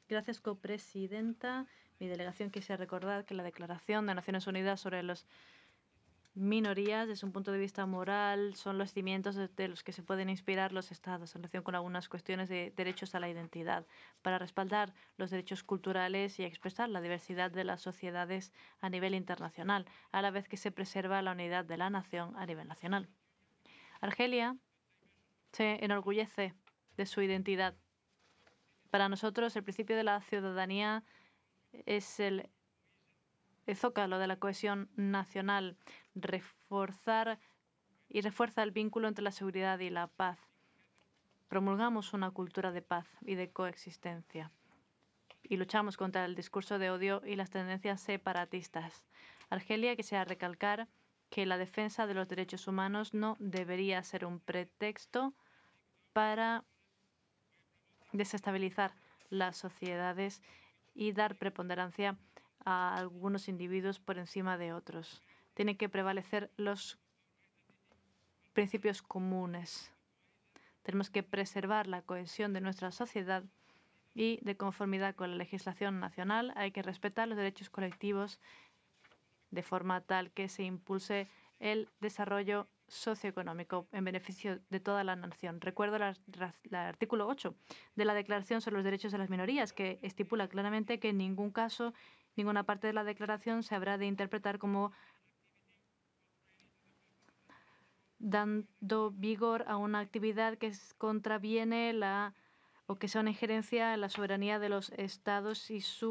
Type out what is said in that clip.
Gracias, copresidenta. Mi delegación quisiera recordar que la Declaración de Naciones Unidas sobre las minorías, desde un punto de vista moral, son los cimientos de los que se pueden inspirar los estados en relación con algunas cuestiones de derechos a la identidad, para respaldar los derechos culturales y expresar la diversidad de las sociedades a nivel internacional, a la vez que se preserva la unidad de la nación a nivel nacional. Argelia se enorgullece de su identidad. Para nosotros, el principio de la ciudadanía es el zócalo de la cohesión nacional, refuerza el vínculo entre la seguridad y la paz. Promulgamos una cultura de paz y de coexistencia y luchamos contra el discurso de odio y las tendencias separatistas. Argelia quisiera recalcar que la defensa de los derechos humanos no debería ser un pretexto para desestabilizar las sociedades y dar preponderancia a algunos individuos por encima de otros. Tienen que prevalecer los principios comunes. Tenemos que preservar la cohesión de nuestra sociedad y, de conformidad con la legislación nacional, hay que respetar los derechos colectivos de forma tal que se impulse el desarrollo socioeconómico en beneficio de toda la nación. Recuerdo el artículo 8 de la Declaración sobre los Derechos de las Minorías, que estipula claramente que en ningún caso, ninguna parte de la declaración se habrá de interpretar como dando vigor a una actividad que contraviene o que sea una injerencia en la soberanía de los estados y su